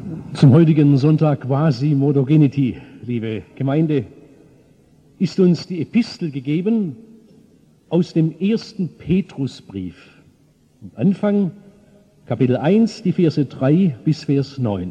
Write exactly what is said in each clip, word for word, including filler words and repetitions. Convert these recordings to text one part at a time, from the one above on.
Zum heutigen Sonntag Quasi-Modogenity, liebe Gemeinde, ist uns die Epistel gegeben aus dem ersten Petrusbrief. Am Anfang Kapitel eins, die Verse drei bis Vers neun.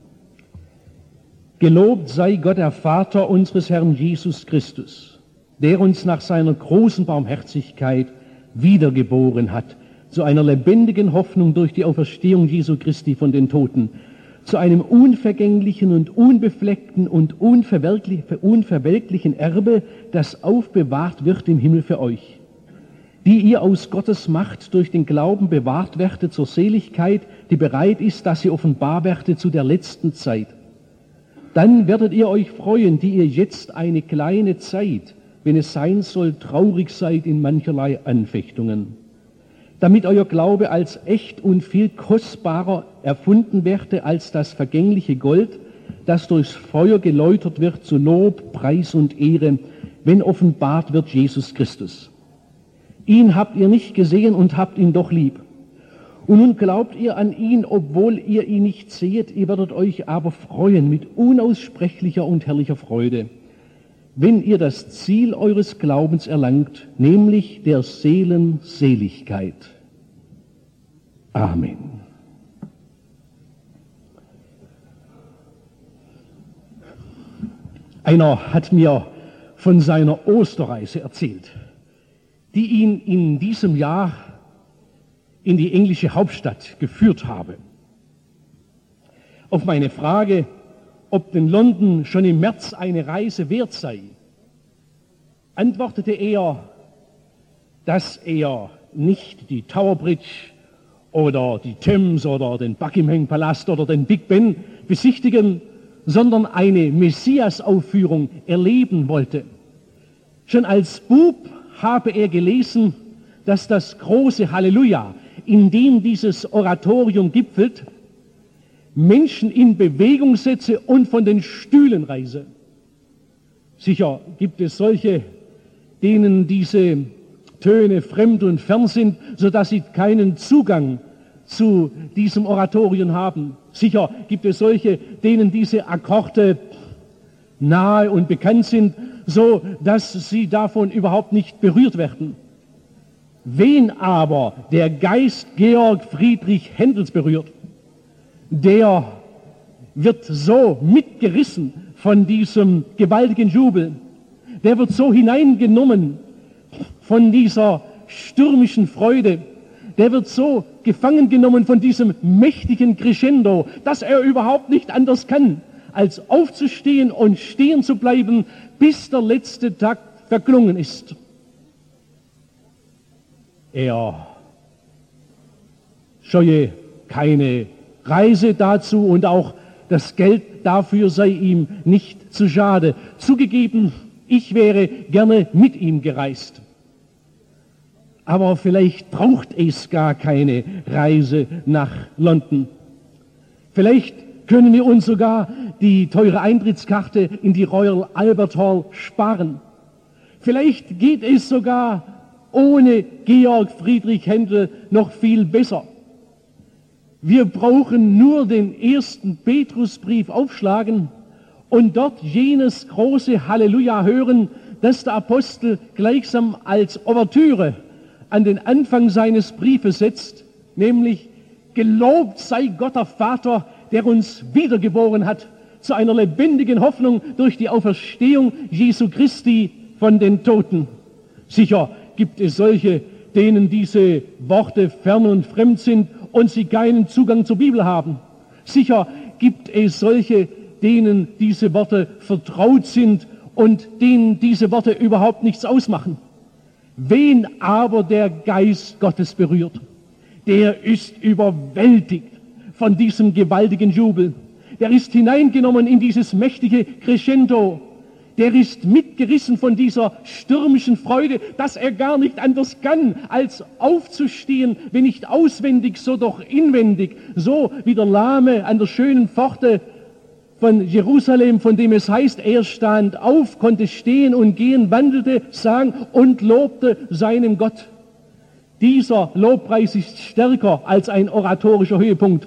Gelobt sei Gott, der Vater unseres Herrn Jesus Christus, der uns nach seiner großen Barmherzigkeit wiedergeboren hat, zu einer lebendigen Hoffnung durch die Auferstehung Jesu Christi von den Toten, zu einem unvergänglichen und unbefleckten und unverwelklichen Erbe, das aufbewahrt wird im Himmel für euch, die ihr aus Gottes Macht durch den Glauben bewahrt werdet zur Seligkeit, die bereit ist, dass sie offenbar werde zu der letzten Zeit. Dann werdet ihr euch freuen, die ihr jetzt eine kleine Zeit, wenn es sein soll, traurig seid in mancherlei Anfechtungen, damit euer Glaube als echt und viel kostbarer erfunden werde als das vergängliche Gold, das durchs Feuer geläutert wird zu Lob, Preis und Ehre, wenn offenbart wird Jesus Christus. Ihn habt ihr nicht gesehen und habt ihn doch lieb. Und nun glaubt ihr an ihn, obwohl ihr ihn nicht seht, ihr werdet euch aber freuen mit unaussprechlicher und herrlicher Freude, wenn ihr das Ziel eures Glaubens erlangt, nämlich der Seelen Seligkeit. Amen. Einer hat mir von seiner Osterreise erzählt, die ihn in diesem Jahr in die englische Hauptstadt geführt habe. Auf meine Frage, ob denn London schon im März eine Reise wert sei, antwortete er, dass er nicht die Tower Bridge oder die Thames oder den Buckingham Palast oder den Big Ben besichtigen, sondern eine Messias-Aufführung erleben wollte. Schon als Bub habe er gelesen, dass das große Halleluja, in dem dieses Oratorium gipfelt, Menschen in Bewegung setze und von den Stühlen reiße. Sicher gibt es solche, denen diese Töne fremd und fern sind, sodass sie keinen Zugang zu diesem Oratorium haben. Sicher gibt es solche, denen diese Akkorde nahe und bekannt sind, so dass sie davon überhaupt nicht berührt werden. Wen aber der Geist Georg Friedrich Händels berührt, der wird so mitgerissen von diesem gewaltigen Jubel, der wird so hineingenommen von dieser stürmischen Freude, der wird so gefangen genommen von diesem mächtigen Crescendo, dass er überhaupt nicht anders kann, als aufzustehen und stehen zu bleiben, bis der letzte Takt verklungen ist. Er scheue keine Reise dazu und auch das Geld dafür sei ihm nicht zu schade. Zugegeben, ich wäre gerne mit ihm gereist. Aber vielleicht braucht es gar keine Reise nach London. Vielleicht können wir uns sogar die teure Eintrittskarte in die Royal Albert Hall sparen. Vielleicht geht es sogar ohne Georg Friedrich Händel noch viel besser. Wir brauchen nur den ersten Petrusbrief aufschlagen und dort jenes große Halleluja hören, das der Apostel gleichsam als Ouvertüre an den Anfang seines Briefes setzt, nämlich: Gelobt sei Gott der Vater, der uns wiedergeboren hat zu einer lebendigen Hoffnung durch die Auferstehung Jesu Christi von den Toten. Sicher gibt es solche, denen diese Worte fern und fremd sind und sie keinen Zugang zur Bibel haben. Sicher gibt es solche, denen diese Worte vertraut sind und denen diese Worte überhaupt nichts ausmachen. Wen aber der Geist Gottes berührt, der ist überwältigt von diesem gewaltigen Jubel. Der ist hineingenommen in dieses mächtige Crescendo. Der ist mitgerissen von dieser stürmischen Freude, dass er gar nicht anders kann, als aufzustehen, wenn nicht auswendig, so doch inwendig. So wie der Lahme an der schönen Pforte von Jerusalem, von dem es heißt, er stand auf, konnte stehen und gehen, wandelte, sang und lobte seinem Gott. Dieser Lobpreis ist stärker als ein oratorischer Höhepunkt.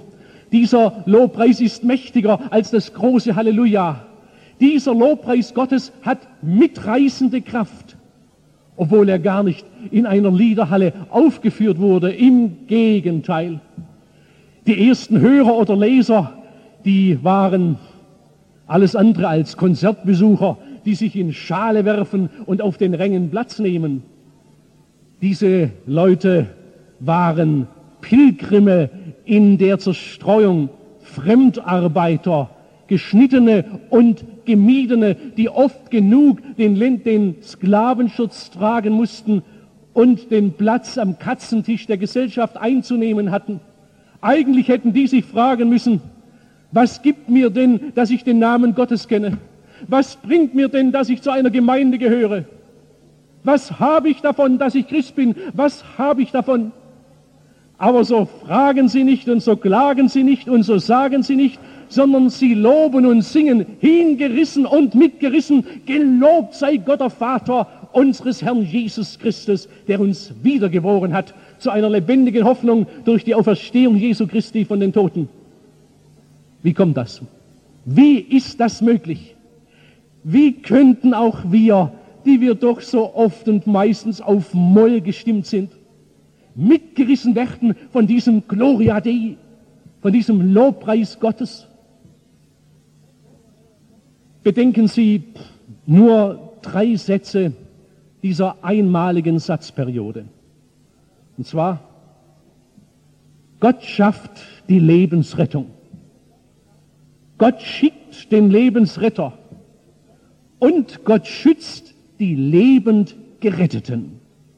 Dieser Lobpreis ist mächtiger als das große Halleluja. Dieser Lobpreis Gottes hat mitreißende Kraft, obwohl er gar nicht in einer Liederhalle aufgeführt wurde. Im Gegenteil. Die ersten Hörer oder Leser, die waren alles andere als Konzertbesucher, die sich in Schale werfen und auf den Rängen Platz nehmen. Diese Leute waren Pilgrime in der Zerstreuung, Fremdarbeiter, Geschnittene und Gemiedene, die oft genug den, den Sklavenschutz tragen mussten und den Platz am Katzentisch der Gesellschaft einzunehmen hatten. Eigentlich hätten die sich fragen müssen, was gibt mir denn, dass ich den Namen Gottes kenne? Was bringt mir denn, dass ich zu einer Gemeinde gehöre? Was habe ich davon, dass ich Christ bin? Was habe ich davon? Aber so fragen sie nicht und so klagen sie nicht und so sagen sie nicht, sondern sie loben und singen, hingerissen und mitgerissen, gelobt sei Gott der Vater unseres Herrn Jesus Christus, der uns wiedergeboren hat zu einer lebendigen Hoffnung durch die Auferstehung Jesu Christi von den Toten. Wie kommt das? Wie ist das möglich? Wie könnten auch wir, die wir doch so oft und meistens auf Moll gestimmt sind, mitgerissen werden von diesem Gloria Dei, von diesem Lobpreis Gottes? Bedenken Sie nur drei Sätze dieser einmaligen Satzperiode. Und zwar, Gott schafft die Lebensrettung. Gott schickt den Lebensretter. Und Gott schützt die lebend Geretteten.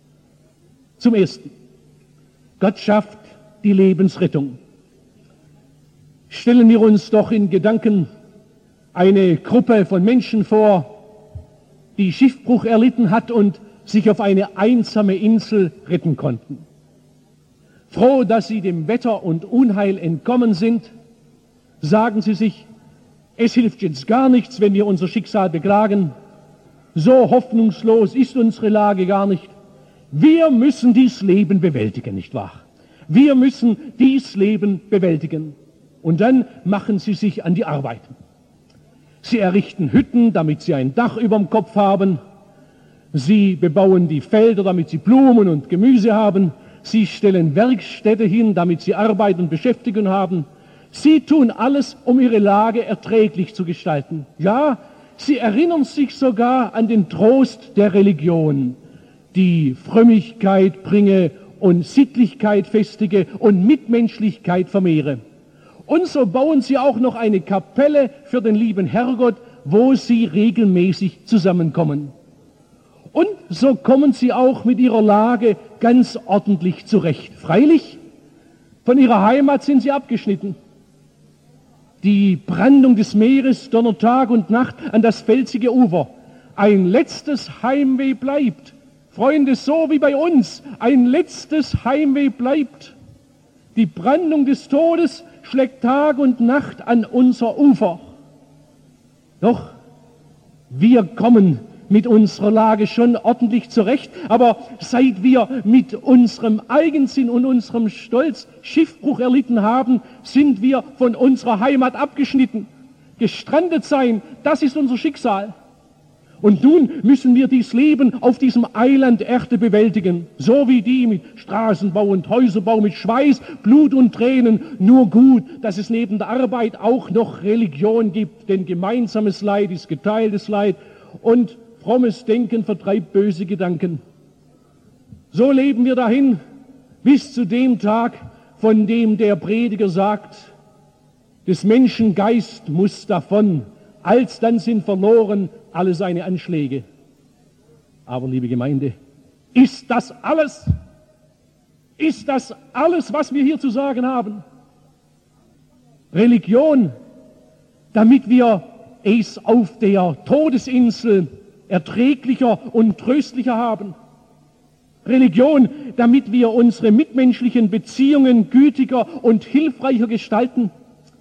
Zum Ersten, Gott schafft die Lebensrettung. Stellen wir uns doch in Gedanken eine Gruppe von Menschen vor, die Schiffbruch erlitten hat und sich auf eine einsame Insel retten konnten. Froh, dass sie dem Wetter und Unheil entkommen sind, sagen sie sich, es hilft jetzt gar nichts, wenn wir unser Schicksal beklagen. So hoffnungslos ist unsere Lage gar nicht. Wir müssen dies Leben bewältigen, nicht wahr? Wir müssen dies Leben bewältigen. Und dann machen sie sich an die Arbeit. Sie errichten Hütten, damit sie ein Dach überm Kopf haben. Sie bebauen die Felder, damit sie Blumen und Gemüse haben. Sie stellen Werkstätte hin, damit sie Arbeit und Beschäftigung haben. Sie tun alles, um ihre Lage erträglich zu gestalten. Ja, sie erinnern sich sogar an den Trost der Religion, die Frömmigkeit bringe und Sittlichkeit festige und Mitmenschlichkeit vermehre. Und so bauen sie auch noch eine Kapelle für den lieben Herrgott, wo sie regelmäßig zusammenkommen. Und so kommen sie auch mit ihrer Lage ganz ordentlich zurecht. Freilich, von ihrer Heimat sind sie abgeschnitten. Die Brandung des Meeres donnert Tag und Nacht an das felsige Ufer. Ein letztes Heimweh bleibt. Freunde, so wie bei uns, ein letztes Heimweh bleibt. Die Brandung des Todes schlägt Tag und Nacht an unser Ufer. Doch wir kommen mit unserer Lage schon ordentlich zurecht, aber seit wir mit unserem Eigensinn und unserem Stolz Schiffbruch erlitten haben, sind wir von unserer Heimat abgeschnitten. Gestrandet sein, das ist unser Schicksal. Und nun müssen wir dies Leben auf diesem Eiland Erde bewältigen, so wie die mit Straßenbau und Häuserbau, mit Schweiß, Blut und Tränen. Nur gut, dass es neben der Arbeit auch noch Religion gibt, denn gemeinsames Leid ist geteiltes Leid und frommes Denken vertreibt böse Gedanken. So leben wir dahin bis zu dem Tag, von dem der Prediger sagt, des Menschen Geist muss davon, alsdann sind verloren alle seine Anschläge. Aber, liebe Gemeinde, ist das alles? Ist das alles, was wir hier zu sagen haben? Religion, damit wir es auf der Todesinsel erträglicher und tröstlicher haben. Religion, damit wir unsere mitmenschlichen Beziehungen gütiger und hilfreicher gestalten.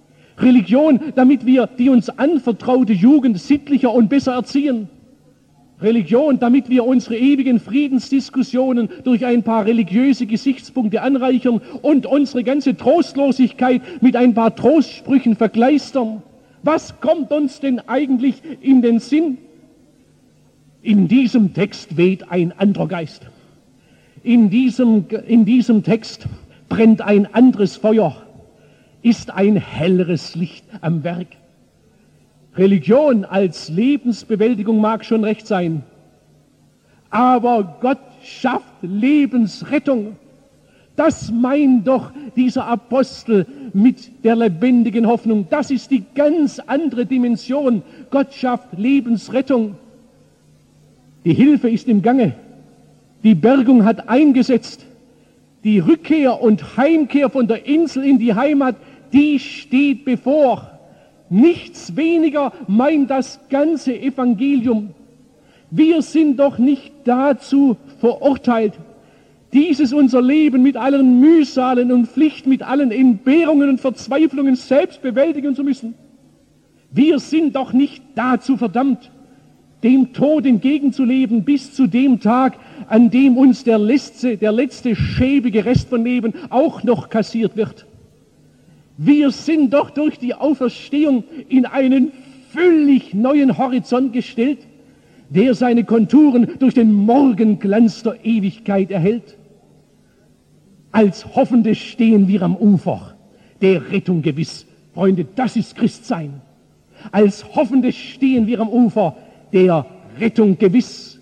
Religion, damit wir die uns anvertraute Jugend sittlicher und besser erziehen. Religion, damit wir unsere ewigen Friedensdiskussionen durch ein paar religiöse Gesichtspunkte anreichern und unsere ganze Trostlosigkeit mit ein paar Trostsprüchen verkleistern. Was kommt uns denn eigentlich in den Sinn? In diesem Text weht ein anderer Geist. In diesem, in diesem Text brennt ein anderes Feuer, ist ein helleres Licht am Werk. Religion als Lebensbewältigung mag schon recht sein, aber Gott schafft Lebensrettung. Das meint doch dieser Apostel mit der lebendigen Hoffnung. Das ist die ganz andere Dimension. Gott schafft Lebensrettung. Die Hilfe ist im Gange. Die Bergung hat eingesetzt. Die Rückkehr und Heimkehr von der Insel in die Heimat, die steht bevor. Nichts weniger meint das ganze Evangelium. Wir sind doch nicht dazu verurteilt, dieses unser Leben mit allen Mühsalen und Pflichten, mit allen Entbehrungen und Verzweiflungen selbst bewältigen zu müssen. Wir sind doch nicht dazu verdammt, dem Tod entgegenzuleben bis zu dem Tag, an dem uns der letzte, der letzte schäbige Rest von Leben auch noch kassiert wird. Wir sind doch durch die Auferstehung in einen völlig neuen Horizont gestellt, der seine Konturen durch den Morgenglanz der Ewigkeit erhält. Als Hoffende stehen wir am Ufer der Rettung gewiss. Freunde, das ist Christsein. Als Hoffende stehen wir am Ufer der Rettung gewiss.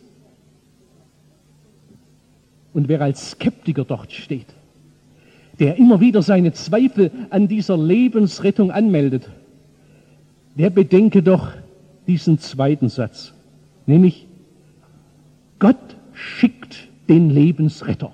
Und wer als Skeptiker dort steht, der immer wieder seine Zweifel an dieser Lebensrettung anmeldet, der bedenke doch diesen zweiten Satz, nämlich Gott schickt den Lebensretter.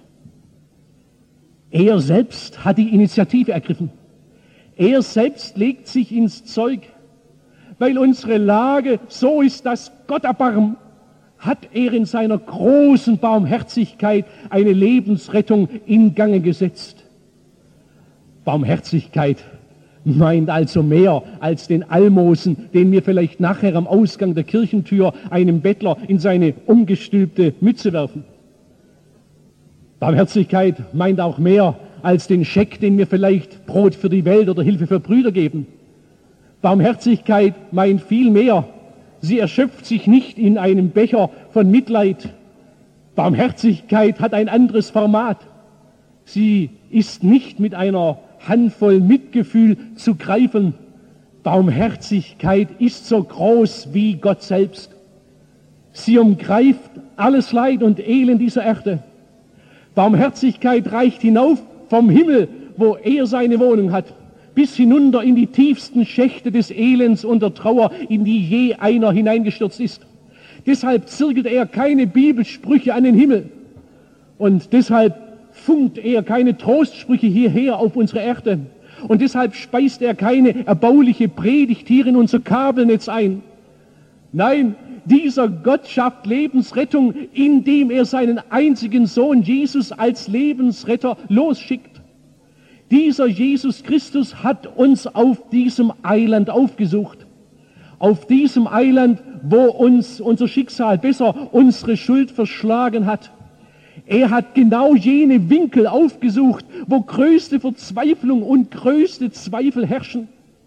Er selbst hat die Initiative ergriffen. Er selbst legt sich ins Zeug. Weil unsere Lage so ist, dass Gott erbarmt, hat er in seiner großen Barmherzigkeit eine Lebensrettung in Gange gesetzt. Barmherzigkeit meint also mehr als den Almosen, den wir vielleicht nachher am Ausgang der Kirchentür einem Bettler in seine umgestülpte Mütze werfen. Barmherzigkeit meint auch mehr als den Scheck, den wir vielleicht Brot für die Welt oder Hilfe für Brüder geben. Barmherzigkeit meint viel mehr. Sie erschöpft sich nicht in einem Becher von Mitleid. Barmherzigkeit hat ein anderes Format. Sie ist nicht mit einer Handvoll Mitgefühl zu greifen. Barmherzigkeit ist so groß wie Gott selbst. Sie umgreift alles Leid und Elend dieser Erde. Barmherzigkeit reicht hinauf vom Himmel, wo er seine Wohnung hat, bis hinunter in die tiefsten Schächte des Elends und der Trauer, in die je einer hineingestürzt ist. Deshalb zirkelt er keine Bibelsprüche an den Himmel. Und deshalb funkt er keine Trostsprüche hierher auf unsere Erde. Und deshalb speist er keine erbauliche Predigt hier in unser Kabelnetz ein. Nein, dieser Gott schafft Lebensrettung, indem er seinen einzigen Sohn Jesus als Lebensretter losschickt. Dieser Jesus Christus hat uns auf diesem Eiland aufgesucht. Auf diesem Eiland, wo uns unser Schicksal, besser unsere Schuld verschlagen hat. Er hat genau jene Winkel aufgesucht, wo größte Verzweiflung und größte Zweifel herrschen.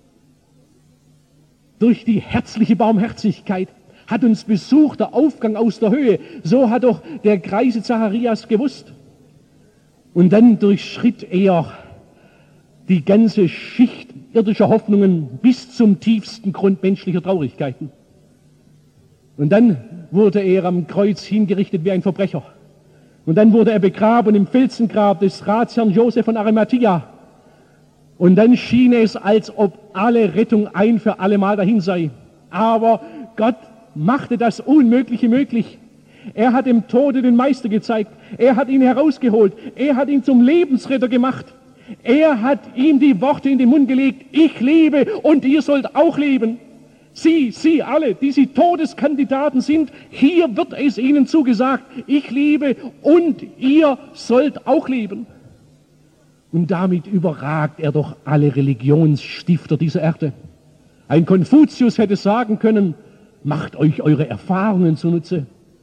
Durch die herzliche Barmherzigkeit hat uns besucht der Aufgang aus der Höhe. So hat doch der greise Zacharias gewusst. Und dann durchschritt er die ganze Schicht irdischer Hoffnungen bis zum tiefsten Grund menschlicher Traurigkeiten. Und dann wurde er am Kreuz hingerichtet wie ein Verbrecher. Und dann wurde er begraben im Felsengrab des Ratsherrn Josef von Arimathea. Und dann schien es, als ob alle Rettung ein für alle Mal dahin sei. Aber Gott machte das Unmögliche möglich. Er hat dem Tode den Meister gezeigt. Er hat ihn herausgeholt. Er hat ihn zum Lebensretter gemacht. Er hat ihm die Worte in den Mund gelegt. Ich lebe und ihr sollt auch leben. Sie, Sie alle, die Sie Todeskandidaten sind, hier wird es Ihnen zugesagt. Ich lebe und ihr sollt auch leben. Und damit überragt er doch alle Religionsstifter dieser Erde. Ein Konfuzius hätte sagen können, macht euch eure Erfahrungen zunutze.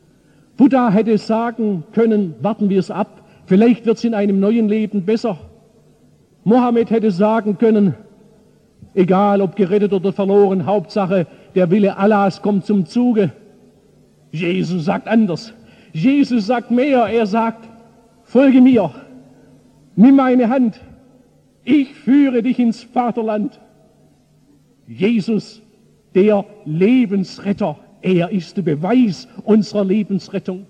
Buddha hätte sagen können, warten wir es ab, vielleicht wird es in einem neuen Leben besser. Mohammed hätte sagen können, egal ob gerettet oder verloren, Hauptsache der Wille Allahs kommt zum Zuge. Jesus sagt anders. Jesus sagt mehr, er sagt, folge mir, nimm meine Hand, ich führe dich ins Vaterland. Jesus, der Lebensretter, er ist der Beweis unserer Lebensrettung.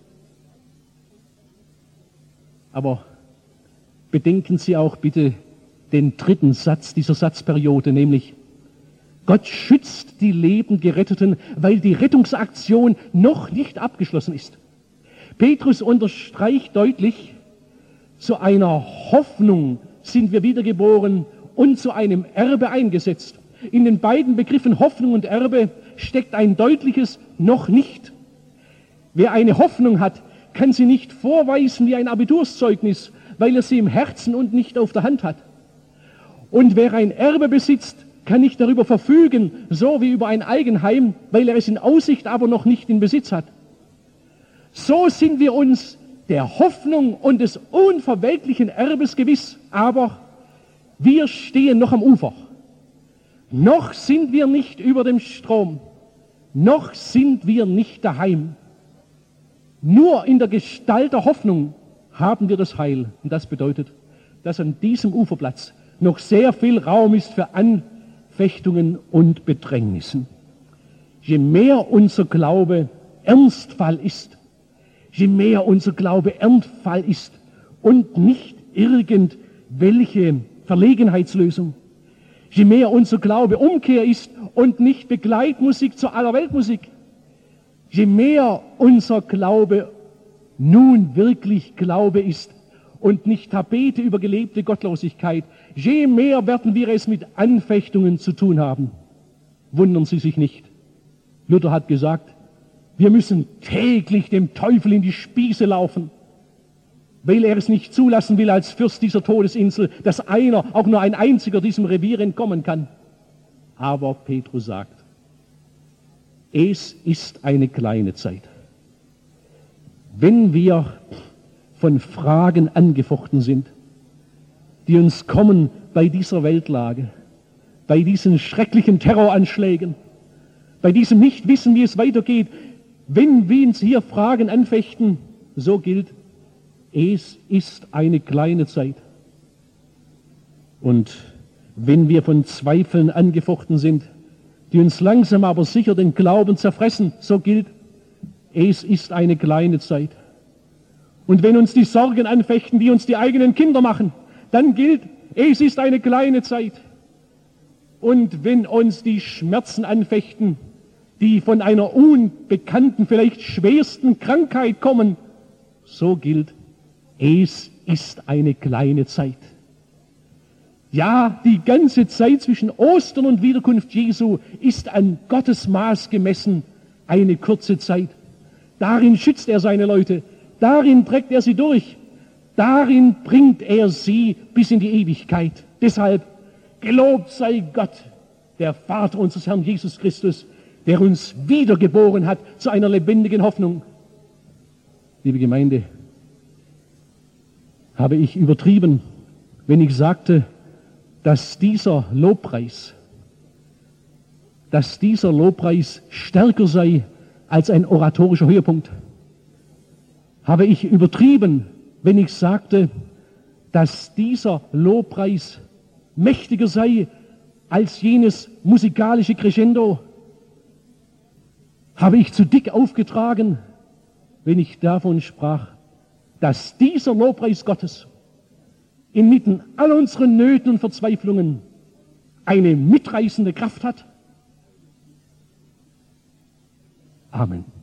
Aber bedenken Sie auch bitte den dritten Satz dieser Satzperiode, nämlich Gott schützt die Leben Geretteten, weil die Rettungsaktion noch nicht abgeschlossen ist. Petrus unterstreicht deutlich, zu einer Hoffnung sind wir wiedergeboren und zu einem Erbe eingesetzt. In den beiden Begriffen Hoffnung und Erbe steckt ein deutliches noch nicht. Wer eine Hoffnung hat, kann sie nicht vorweisen wie ein Abiturszeugnis, weil er sie im Herzen und nicht auf der Hand hat. Und wer ein Erbe besitzt, kann nicht darüber verfügen, so wie über ein Eigenheim, weil er es in Aussicht, aber noch nicht in Besitz hat. So sind wir uns der Hoffnung und des unverwelklichen Erbes gewiss, aber wir stehen noch am Ufer. Noch sind wir nicht über dem Strom, noch sind wir nicht daheim. Nur in der Gestalt der Hoffnung haben wir das Heil. Und das bedeutet, dass an diesem Uferplatz noch sehr viel Raum ist für Anfechtungen und Bedrängnissen. Je mehr unser Glaube Ernstfall ist, je mehr unser Glaube Ernstfall ist und nicht irgendwelche Verlegenheitslösung, je mehr unser Glaube Umkehr ist und nicht Begleitmusik zur Allerweltmusik, je mehr unser Glaube nun wirklich Glaube ist und nicht Tapete über gelebte Gottlosigkeit, je mehr werden wir es mit Anfechtungen zu tun haben. Wundern Sie sich nicht. Luther hat gesagt, wir müssen täglich dem Teufel in die Spieße laufen, weil er es nicht zulassen will als Fürst dieser Todesinsel, dass einer, auch nur ein einziger, diesem Revier entkommen kann. Aber Petrus sagt, es ist eine kleine Zeit. Wenn wir von Fragen angefochten sind, die uns kommen bei dieser Weltlage, bei diesen schrecklichen Terroranschlägen, bei diesem Nichtwissen, wie es weitergeht, wenn wir uns hier Fragen anfechten, so gilt, es ist eine kleine Zeit. Und wenn wir von Zweifeln angefochten sind, die uns langsam aber sicher den Glauben zerfressen, so gilt, es ist eine kleine Zeit. Und wenn uns die Sorgen anfechten, die uns die eigenen Kinder machen, dann gilt, es ist eine kleine Zeit. Und wenn uns die Schmerzen anfechten, die von einer unbekannten, vielleicht schwersten Krankheit kommen, so gilt, es ist eine kleine Zeit. Ja, die ganze Zeit zwischen Ostern und Wiederkunft Jesu ist an Gottes Maß gemessen eine kurze Zeit. Darin schützt er seine Leute, darin trägt er sie durch, darin bringt er sie bis in die Ewigkeit. Deshalb, gelobt sei Gott, der Vater unseres Herrn Jesus Christus, der uns wiedergeboren hat zu einer lebendigen Hoffnung. Liebe Gemeinde, habe ich übertrieben, wenn ich sagte, dass dieser Lobpreis, dass dieser Lobpreis stärker sei als ein oratorischer Höhepunkt? Habe ich übertrieben, wenn ich sagte, dass dieser Lobpreis mächtiger sei als jenes musikalische Crescendo? Habe ich zu dick aufgetragen, wenn ich davon sprach, dass dieser Lobpreis Gottes inmitten all unseren Nöten und Verzweiflungen eine mitreißende Kraft hat? Amen.